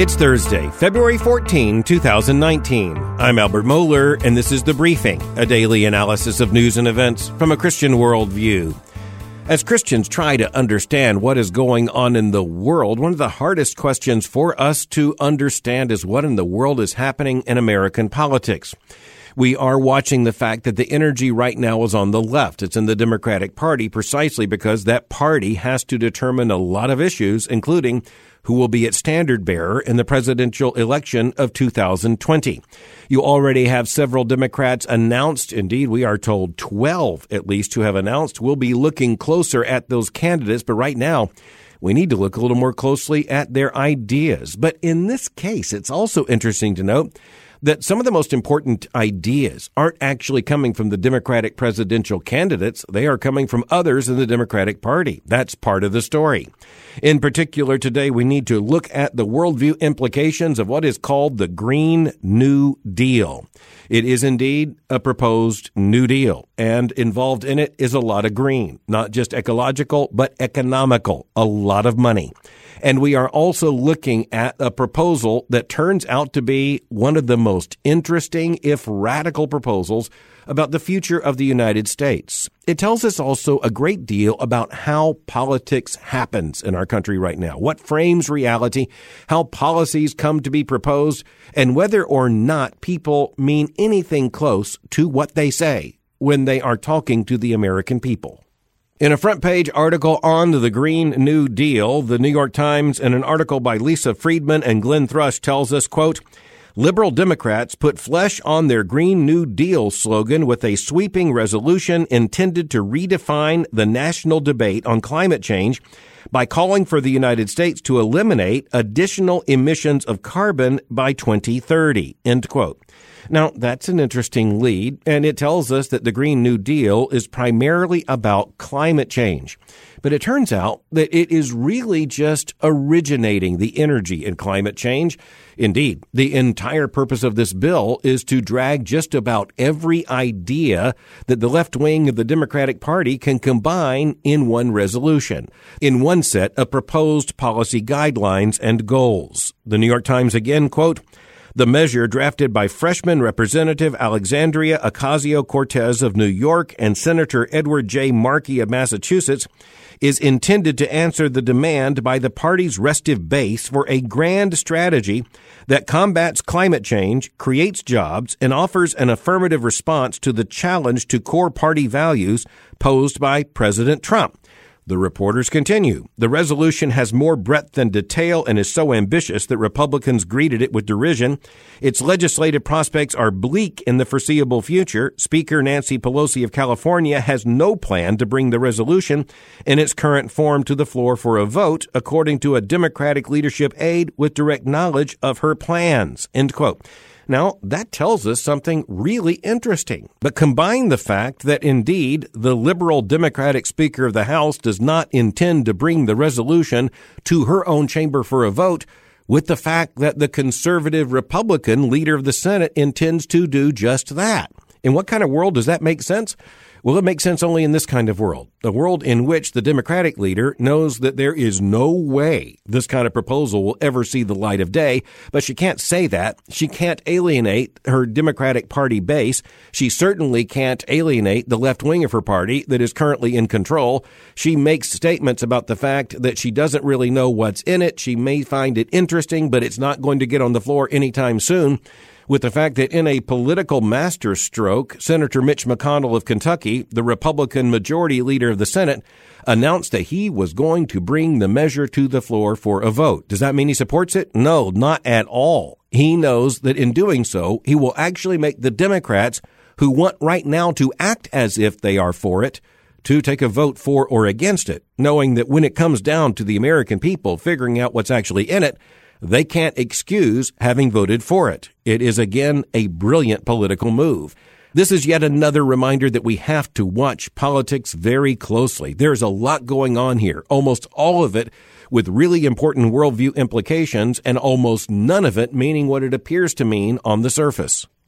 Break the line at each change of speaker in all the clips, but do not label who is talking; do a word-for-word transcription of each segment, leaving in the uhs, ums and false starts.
It's Thursday, February fourteenth, twenty nineteen. I'm Albert Mohler, and this is The Briefing, a daily analysis of news and events from a Christian worldview. As Christians try to understand what is going on in the world, one of the hardest questions for us to understand is what in the world is happening in American politics. We are watching the fact that the energy right now is on the left. It's in the Democratic Party precisely because that party has to determine a lot of issues, including who will be its standard bearer in the presidential election of two thousand twenty. You already have several Democrats announced. Indeed, we are told twelve at least who have announced. We'll be looking closer at those candidates, but right now we need to look a little more closely at their ideas. But in this case, it's also interesting to note that some of the most important ideas aren't actually coming from the Democratic presidential candidates. They are coming from others in the Democratic Party. That's part of the story. In particular, today we need to look at the worldview implications of what is called the Green New Deal. It is indeed a proposed New Deal, and involved in it is a lot of green, not just ecological, but economical, a lot of money. And we are also looking at a proposal that turns out to be one of the most interesting, if radical, proposals about the future of the United States. It tells us also a great deal about how politics happens in our country right now, what frames reality, how policies come to be proposed, and whether or not people mean anything close to what they say when they are talking to the American people. In a front-page article on the Green New Deal, the New York Times, and an article by Lisa Friedman and Glenn Thrush tells us, quote, liberal Democrats put flesh on their Green New Deal slogan with a sweeping resolution intended to redefine the national debate on climate change by calling for the United States to eliminate additional emissions of carbon by twenty thirty, end quote. Now, that's an interesting lead, and it tells us that the Green New Deal is primarily about climate change. But it turns out that it is really just originating the energy in climate change. Indeed, the entire purpose of this bill is to drag just about every idea that the left wing of the Democratic Party can combine in one resolution, in one set of proposed policy guidelines and goals. The New York Times again, quote, the measure, drafted by freshman Representative Alexandria Ocasio-Cortez of New York and Senator Edward J. Markey of Massachusetts, is intended to answer the demand by the party's restive base for a grand strategy that combats climate change, creates jobs, and offers an affirmative response to the challenge to core party values posed by President Trump. The reporters continue. The resolution has more breadth than detail and is so ambitious that Republicans greeted it with derision. Its legislative prospects are bleak in the foreseeable future. Speaker Nancy Pelosi of California has no plan to bring the resolution in its current form to the floor for a vote, according to a Democratic leadership aide with direct knowledge of her plans, end quote. Now, that tells us something really interesting. But combine the fact that, indeed, the liberal Democratic Speaker of the House does not intend to bring the resolution to her own chamber for a vote with the fact that the conservative Republican leader of the Senate intends to do just that. In what kind of world does that make sense? Well, it makes sense only in this kind of world, a world in which the Democratic leader knows that there is no way this kind of proposal will ever see the light of day, but she can't say that. She can't alienate her Democratic Party base. She certainly can't alienate the left wing of her party that is currently in control. She makes statements about the fact that she doesn't really know what's in it. She may find it interesting, but it's not going to get on the floor anytime soon. With the fact that in a political masterstroke, Senator Mitch McConnell of Kentucky, the Republican majority leader of the Senate, announced that he was going to bring the measure to the floor for a vote. Does that mean he supports it? No, not at all. He knows that in doing so, he will actually make the Democrats, who want right now to act as if they are for it, to take a vote for or against it, knowing that when it comes down to the American people figuring out what's actually in it, they can't excuse having voted for it. It is, again, a brilliant political move. This is yet another reminder that we have to watch politics very closely. There's a lot going on here, almost all of it with really important worldview implications, and almost none of it meaning what it appears to mean on the surface.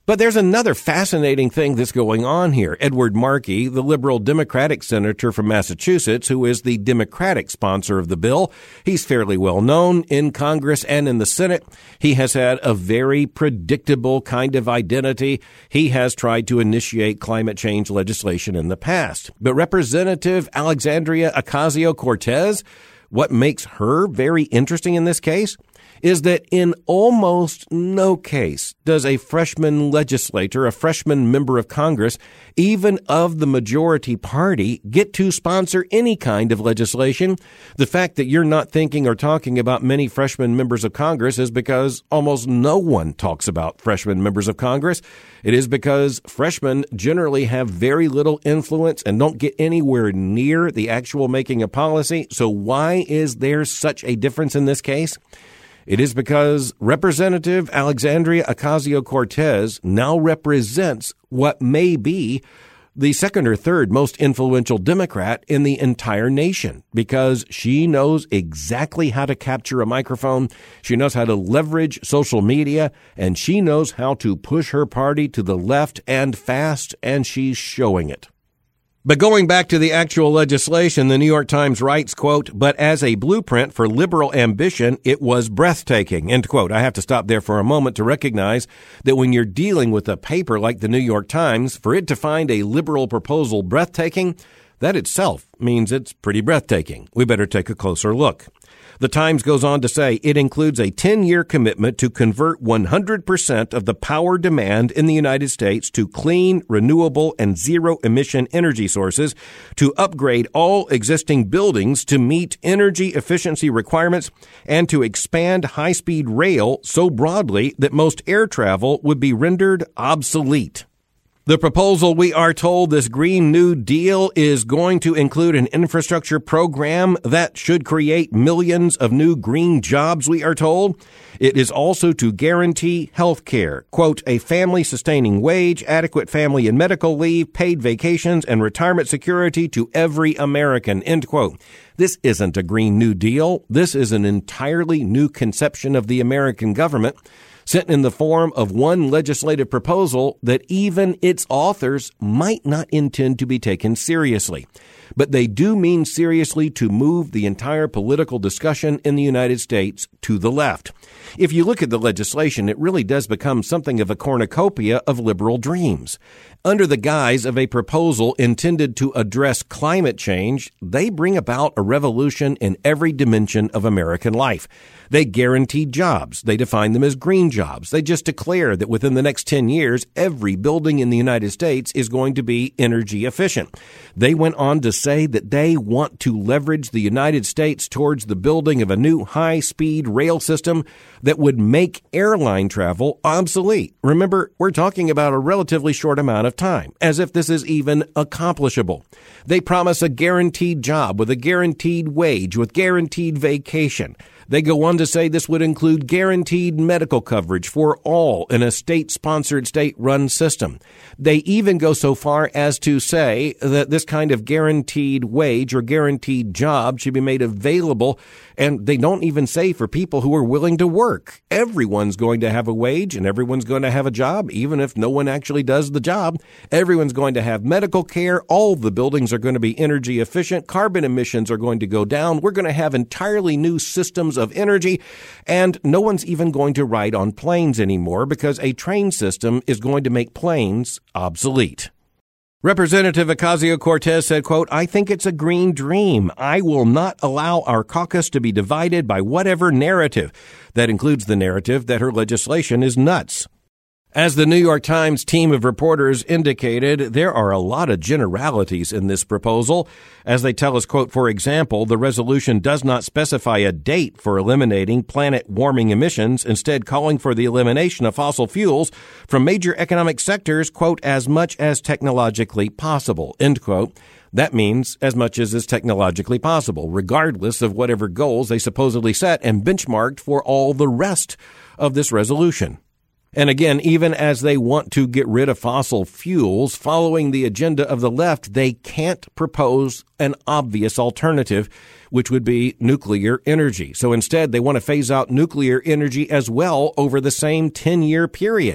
But there's another fascinating thing that's going on here. Edward Markey, the liberal Democratic senator from Massachusetts, who is the Democratic sponsor of the bill, he's fairly well known in Congress and in the Senate. He has had a very predictable kind of identity. He has tried to initiate climate change legislation in the past. But Representative Alexandria Ocasio-Cortez, what makes her very interesting in this case is that in almost no case does a freshman legislator, a freshman member of Congress, even of the majority party, get to sponsor any kind of legislation. The fact that you're not thinking or talking about many freshman members of Congress is because almost no one talks about freshman members of Congress. It is because freshmen generally have very little influence and don't get anywhere near the actual making of policy. So why is there such a difference in this case? It is because Representative Alexandria Ocasio-Cortez now represents what may be the second or third most influential Democrat in the entire nation, because she knows exactly how to capture a microphone, she knows how to leverage social media, and she knows how to push her party to the left and fast, and she's showing it. But going back to the actual legislation, the New York Times writes, quote, "But as a blueprint for liberal ambition, it was breathtaking," end quote. I have to stop there for a moment to recognize that when you're dealing with a paper like the New York Times, for it to find a liberal proposal breathtaking, that itself means it's pretty breathtaking. We better take a closer look. The Times goes on to say it includes a ten-year commitment to convert one hundred percent of the power demand in the United States to clean, renewable, and zero-emission energy sources, to upgrade all existing buildings to meet energy efficiency requirements, and to expand high-speed rail so broadly that most air travel would be rendered obsolete. The proposal, we are told, this Green New Deal is going to include an infrastructure program that should create millions of new green jobs, we are told. It is also to guarantee health care, quote, "a family-sustaining wage, adequate family and medical leave, paid vacations, and retirement security to every American," end quote. This isn't a Green New Deal. This is an entirely new conception of the American government, sent in the form of one legislative proposal that even its authors might not intend to be taken seriously. But they do mean seriously to move the entire political discussion in the United States to the left. If you look at the legislation, it really does become something of a cornucopia of liberal dreams. Under the guise of a proposal intended to address climate change, they bring about a revolution in every dimension of American life. They guarantee jobs. They define them as green jobs. They just declare that within the next ten years, every building in the United States is going to be energy efficient. They went on to say that they want to leverage the United States towards the building of a new high-speed rail system that would make airline travel obsolete. Remember, we're talking about a relatively short amount of time, as if this is even accomplishable. They promise a guaranteed job with a guaranteed wage, with guaranteed vacation. They go on to say this would include guaranteed medical coverage for all in a state-sponsored, state-run system. They even go so far as to say that this kind of guaranteed wage or guaranteed job should be made available, and they don't even say for people who are willing to work. Everyone's going to have a wage and everyone's going to have a job, even if no one actually does the job. Everyone's going to have medical care. All the buildings are going to be energy efficient. Carbon emissions are going to go down. We're going to have entirely new systems of energy, and no one's even going to ride on planes anymore because a train system is going to make planes obsolete. Representative Ocasio-Cortez said, quote, "I think it's a green dream. I will not allow our caucus to be divided by whatever narrative." That includes the narrative that her legislation is nuts. As the New York Times team of reporters indicated, there are a lot of generalities in this proposal. As they tell us, quote, "For example, the resolution does not specify a date for eliminating planet-warming emissions, instead calling for the elimination of fossil fuels from major economic sectors, quote, as much as technologically possible," end quote. That means as much as is technologically possible, regardless of whatever goals they supposedly set and benchmarked for all the rest of this resolution. And again, even as they want to get rid of fossil fuels, following the agenda of the left, they can't propose an obvious alternative, which would be nuclear energy. So instead, they want to phase out nuclear energy as well over the same ten-year period.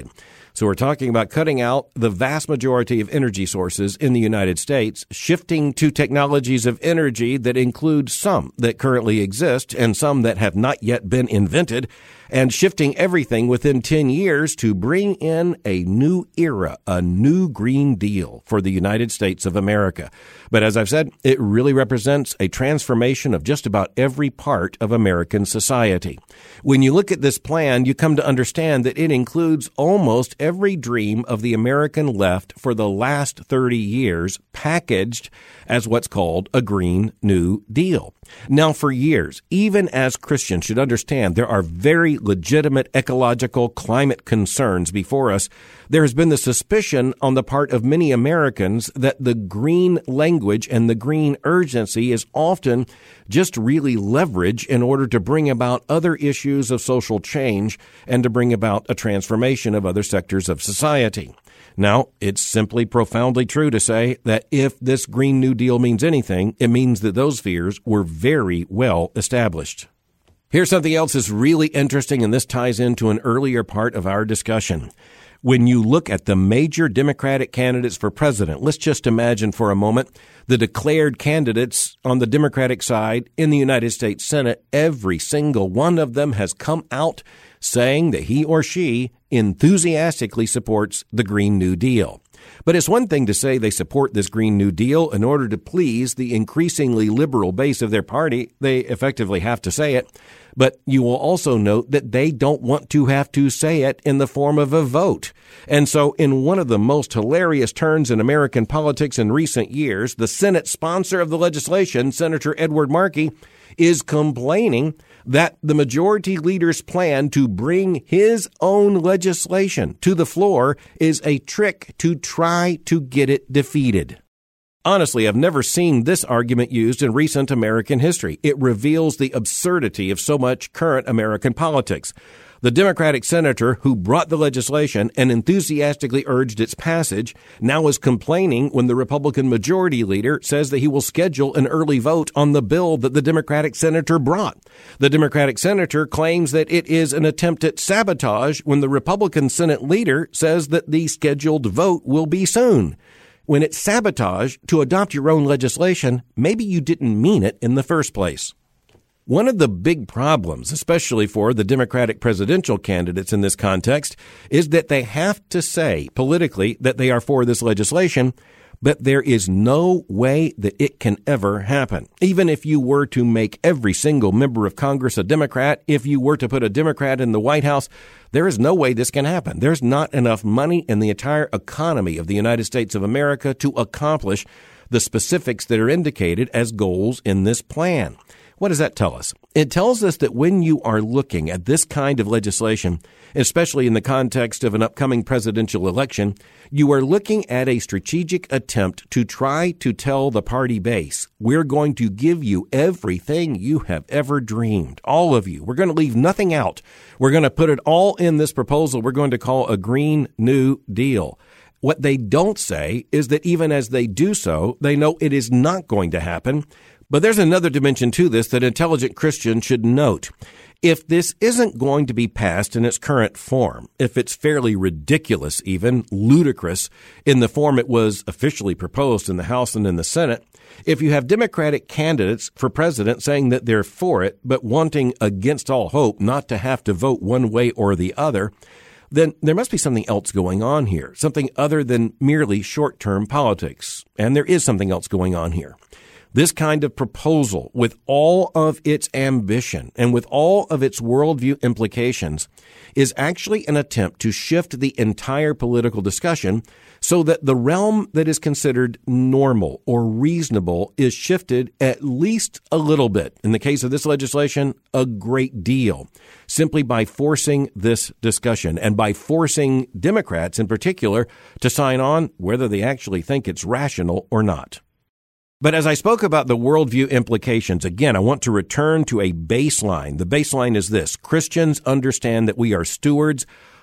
So we're talking about cutting out the vast majority of energy sources in the United States, shifting to technologies of energy that include some that currently exist and some that have not yet been invented, and shifting everything within ten years to bring in a new era, a new Green Deal for the United States of America. But as I've said, it really represents a transformation of just about every part of American society. When you look at this plan, you come to understand that it includes almost every dream of the American left for the last thirty years packaged as what's called a Green New Deal. Now, for years, even as Christians should understand there are very legitimate ecological climate concerns before us, there has been the suspicion on the part of many Americans that the green language and the green urgency is often just really leverage in order to bring about other issues of social change and to bring about a transformation of other sectors of society. Now, it's simply profoundly true to say that if this Green New Deal means anything, it means that those fears were very well established. Here's something else that's really interesting, and this ties into an earlier part of our discussion. When you look at the major Democratic candidates for president, let's just imagine for a moment the declared candidates on the Democratic side in the United States Senate, every single one of them has come out saying that he or she enthusiastically supports the Green New Deal. But it's one thing to say they support this Green New Deal in order to please the increasingly liberal base of their party. They effectively have to say it. But you will also note that they don't want to have to say it in the form of a vote. And so in one of the most hilarious turns in American politics in recent years, the Senate sponsor of the legislation, Senator Edward Markey, is complaining that the majority leader's plan to bring his own legislation to the floor is a trick to try to get it defeated. Honestly, I've never seen this argument used in recent American history. It reveals the absurdity of so much current American politics. The Democratic senator who brought the legislation and enthusiastically urged its passage now is complaining when the Republican majority leader says that he will schedule an early vote on the bill that the Democratic senator brought. The Democratic senator claims that it is an attempt at sabotage when the Republican Senate leader says that the scheduled vote will be soon. When it's sabotage to adopt your own legislation, maybe you didn't mean it in the first place. One of the big problems, especially for the Democratic presidential candidates in this context, is that they have to say politically that they are for this legislation, but there is no way that it can ever happen. Even if you were to make every single member of Congress a Democrat, if you were to put a Democrat in the White House, there is no way this can happen. There's not enough money in the entire economy of the United States of America to accomplish the specifics that are indicated as goals in this plan. What does that tell us? It tells us that when you are looking at this kind of legislation, especially in the context of an upcoming presidential election, you are looking at a strategic attempt to try to tell the party base, we're going to give you everything you have ever dreamed, all of you. We're going to leave nothing out. We're going to put it all in this proposal we're going to call a Green New Deal. What they don't say is that even as they do so, they know it is not going to happen. But there's another dimension to this that intelligent Christians should note. If this isn't going to be passed in its current form, if it's fairly ridiculous, even ludicrous, in the form it was officially proposed in the House and in the Senate, if you have Democratic candidates for president saying that they're for it, but wanting against all hope not to have to vote one way or the other, then there must be something else going on here, something other than merely short-term politics. And there is something else going on here. This kind of proposal, with all of its ambition and with all of its worldview implications, is actually an attempt to shift the entire political discussion so that the realm that is considered normal or reasonable is shifted at least a little bit. In the case of this legislation, a great deal, simply by forcing this discussion and by forcing Democrats in particular to sign on whether they actually think it's rational or not. But as I spoke about the worldview implications, again, I want to return to a baseline. The baseline is this. Christians understand that we are stewards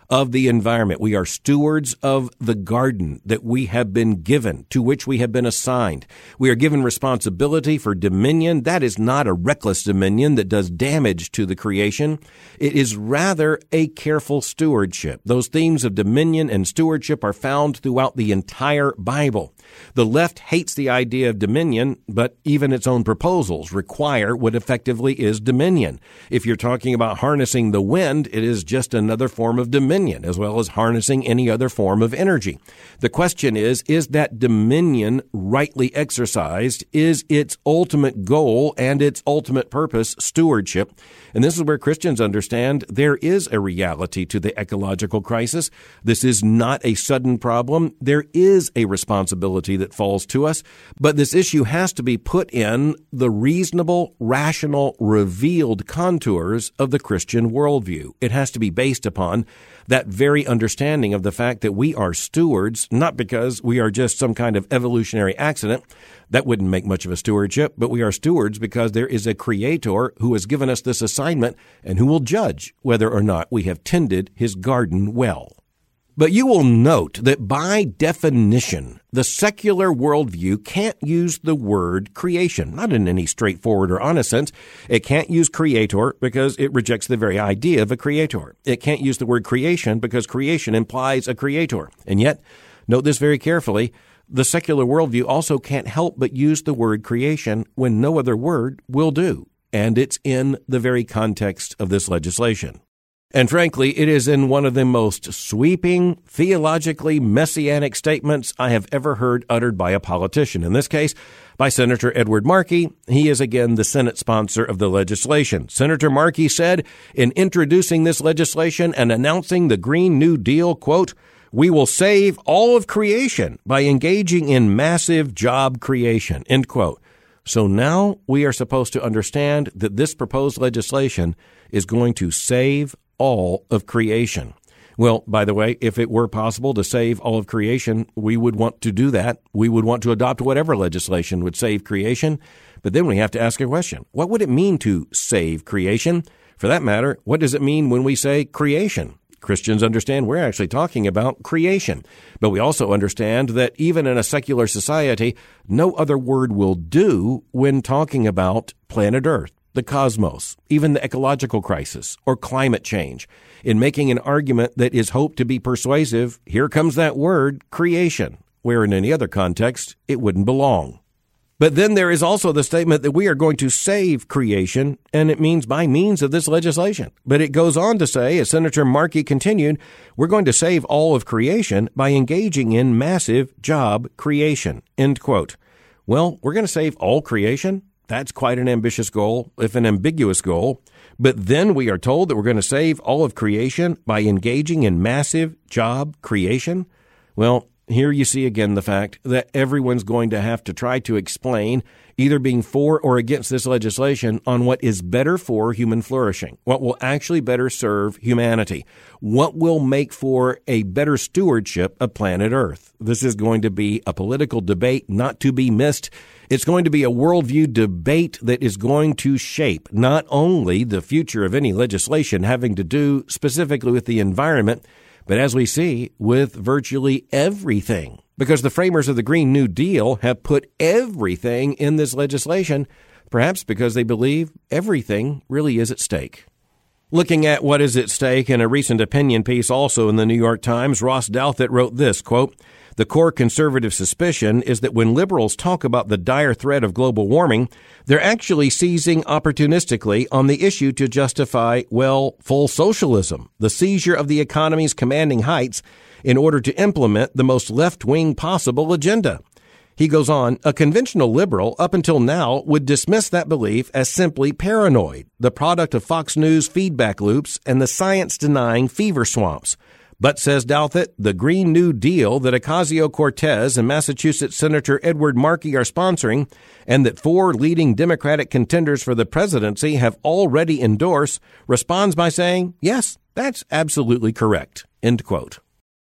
of the environment. We are stewards of the garden that we have been given, to which we have been assigned. We are given responsibility for dominion. That is not a reckless dominion that does damage to the creation. It is rather a careful stewardship. Those themes of dominion and stewardship are found throughout the entire Bible. The left hates the idea of dominion, but even its own proposals require what effectively is dominion. If you're talking about harnessing the wind, it is just another form of dominion, as well as harnessing any other form of energy. The question is, is that dominion rightly exercised? Is its ultimate goal and its ultimate purpose stewardship? And this is where Christians understand there is a reality to the ecological crisis. This is not a sudden problem. There is a responsibility that falls to us, but this issue has to be put in the reasonable, rational, revealed contours of the Christian worldview. It has to be based upon that very understanding of the fact that we are stewards, not because we are just some kind of evolutionary accident. That wouldn't make much of a stewardship, but we are stewards because there is a creator who has given us this assignment and who will judge whether or not we have tended his garden well. But you will note that by definition, the secular worldview can't use the word creation, not in any straightforward or honest sense. It can't use creator because it rejects the very idea of a creator. It can't use the word creation because creation implies a creator. And yet, note this very carefully, the secular worldview also can't help but use the word creation when no other word will do. And it's in the very context of this legislation. And frankly, it is in one of the most sweeping, theologically messianic statements I have ever heard uttered by a politician. In this case, by Senator Edward Markey. He is again the Senate sponsor of the legislation. Senator Markey said in introducing this legislation and announcing the Green New Deal, quote, "We will save all of creation by engaging in massive job creation," end quote. So now we are supposed to understand that this proposed legislation is going to save all of creation. Well, by the way, if it were possible to save all of creation, we would want to do that. We would want to adopt whatever legislation would save creation. But then we have to ask a question. What would it mean to save creation? For that matter, what does it mean when we say creation? Christians understand we're actually talking about creation. But we also understand that even in a secular society, no other word will do when talking about planet Earth, the cosmos, even the ecological crisis, or climate change. In making an argument that is hoped to be persuasive, here comes that word, creation, where in any other context, it wouldn't belong. But then there is also the statement that we are going to save creation, and it means by means of this legislation. But it goes on to say, as Senator Markey continued, we're going to save all of creation by engaging in massive job creation, end quote. Well, we're going to save all creation? That's quite an ambitious goal, if an ambiguous goal. But then we are told that we're going to save all of creation by engaging in massive job creation? Well, here you see again the fact that everyone's going to have to try to explain either being for or against this legislation on what is better for human flourishing, what will actually better serve humanity, what will make for a better stewardship of planet Earth. This is going to be a political debate not to be missed. It's going to be a worldview debate that is going to shape not only the future of any legislation having to do specifically with the environment, but as we see, with virtually everything. Because the framers of the Green New Deal have put everything in this legislation, perhaps because they believe everything really is at stake. Looking at what is at stake in a recent opinion piece also in the New York Times, Ross Douthat wrote this, quote, "The core conservative suspicion is that when liberals talk about the dire threat of global warming, they're actually seizing opportunistically on the issue to justify, well, full socialism, the seizure of the economy's commanding heights in order to implement the most left-wing possible agenda." He goes on, "A conventional liberal up until now would dismiss that belief as simply paranoid, the product of Fox News feedback loops and the science-denying fever swamps. But, says Douthat, the Green New Deal that Ocasio-Cortez and Massachusetts Senator Edward Markey are sponsoring, and that four leading Democratic contenders for the presidency have already endorsed, responds by saying, yes, that's absolutely correct, end quote.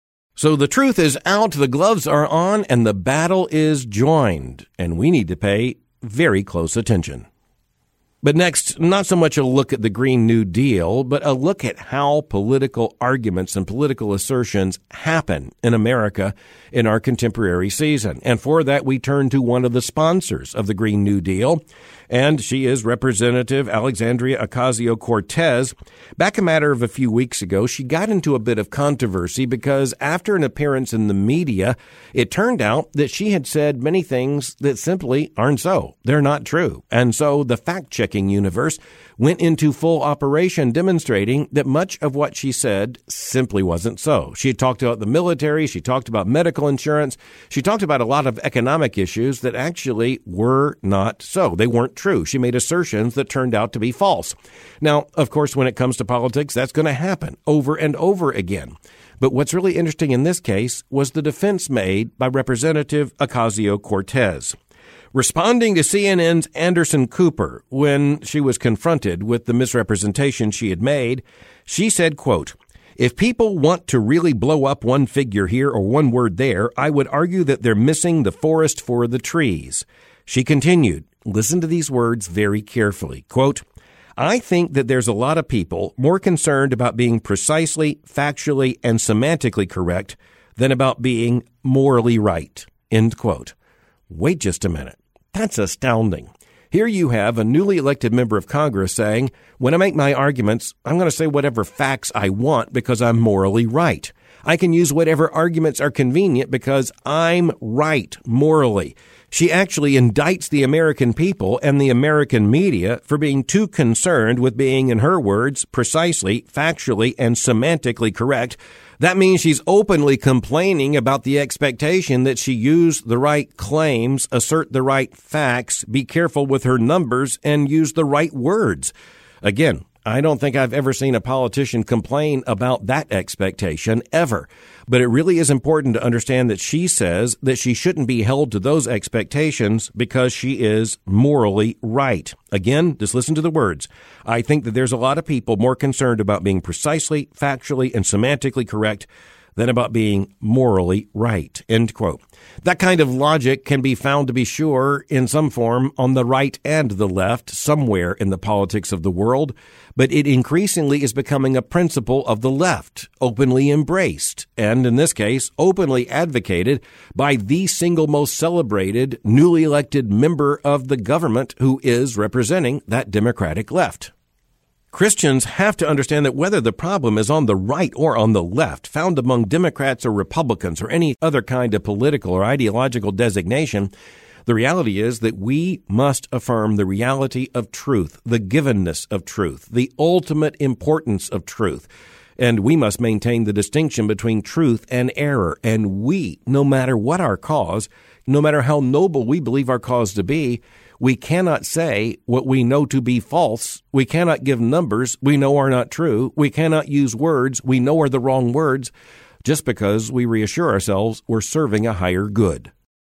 So the truth is out, the gloves are on, and the battle is joined, and we need to pay very close attention. But next, not so much a look at the Green New Deal, but a look at how political arguments and political assertions happen in America in our contemporary season. And for that, we turn to one of the sponsors of the Green New Deal, and she is Representative Alexandria Ocasio-Cortez. Back a matter of a few weeks ago, she got into a bit of controversy because after an appearance in the media, it turned out that she had said many things that simply aren't so. They're not true. And so the fact-checking universe went into full operation, demonstrating that much of what she said simply wasn't so. She had talked about the military. She talked about medical insurance. She talked about a lot of economic issues that actually were not so. They weren't true. She made assertions that turned out to be false. Now, of course, when it comes to politics, that's going to happen over and over again. But what's really interesting in this case was the defense made by Representative Ocasio-Cortez. Responding to C N N's Anderson Cooper when she was confronted with the misrepresentation she had made, she said, quote, "If people want to really blow up one figure here or one word there, I would argue that they're missing the forest for the trees." She continued, listen to these words very carefully, quote, "I think that there's a lot of people more concerned about being precisely, factually, and semantically correct than about being morally right," end quote. Wait just a minute. That's astounding. Here you have a newly elected member of Congress saying, when I make my arguments, I'm going to say whatever facts I want because I'm morally right. I can use whatever arguments are convenient because I'm right morally. She actually indicts the American people and the American media for being too concerned with being, in her words, precisely, factually, and semantically correct. That means she's openly complaining about the expectation that she use the right claims, assert the right facts, be careful with her numbers, and use the right words. Again, I don't think I've ever seen a politician complain about that expectation ever. But it really is important to understand that she says that she shouldn't be held to those expectations because she is morally right. Again, just listen to the words. I think that there's a lot of people more concerned about being precisely, factually, and semantically correct than about being morally right, end quote. That kind of logic can be found, to be sure, in some form on the right and the left, somewhere in the politics of the world, but it increasingly is becoming a principle of the left, openly embraced, and in this case, openly advocated by the single most celebrated, newly elected member of the government who is representing that Democratic left. Christians have to understand that whether the problem is on the right or on the left, found among Democrats or Republicans or any other kind of political or ideological designation, the reality is that we must affirm the reality of truth, the givenness of truth, the ultimate importance of truth. And we must maintain the distinction between truth and error. And we, no matter what our cause, no matter how noble we believe our cause to be, we cannot say what we know to be false. We cannot give numbers we know are not true. We cannot use words we know are the wrong words just because we reassure ourselves we're serving a higher good.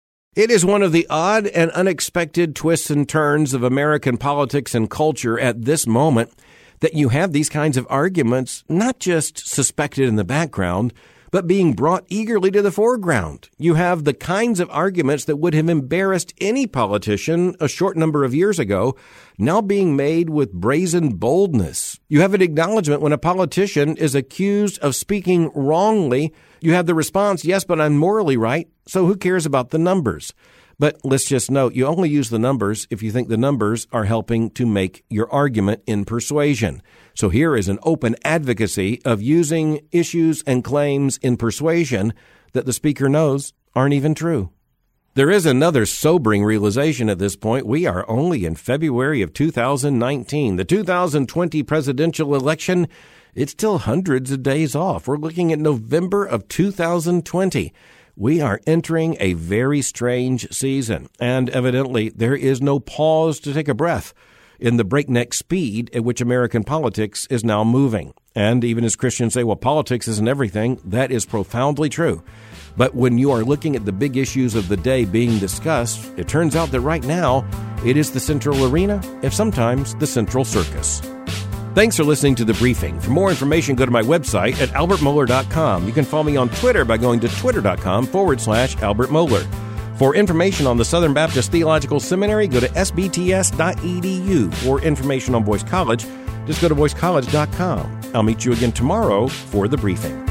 It is one of the odd and unexpected twists and turns of American politics and culture at this moment that you have these kinds of arguments not just suspected in the background, but being brought eagerly to the foreground. You have the kinds of arguments that would have embarrassed any politician a short number of years ago, now being made with brazen boldness. You have an acknowledgement when a politician is accused of speaking wrongly. You have the response, yes, but I'm morally right, so who cares about the numbers? But let's just note, you only use the numbers if you think the numbers are helping to make your argument in persuasion. So here is an open advocacy of using issues and claims in persuasion that the speaker knows aren't even true. There is another sobering realization at this point. We are only in February of two thousand nineteen. The two thousand twenty presidential election, it's still hundreds of days off. We're looking at November of two thousand twenty. We are entering a very strange season, and evidently there is no pause to take a breath in the breakneck speed at which American politics is now moving. And even as Christians say, well, politics isn't everything, that is profoundly true. But when you are looking at the big issues of the day being discussed, it turns out that right now it is the central arena, if sometimes the central circus. Thanks for listening to The Briefing. For more information, go to my website at albert mohler dot com. You can follow me on Twitter by going to twitter.com forward slash Albert Mohler. For information on the Southern Baptist Theological Seminary, go to s b t s dot e d u. For information on Boyce College, just go to boyce college dot com. I'll meet you again tomorrow for the briefing.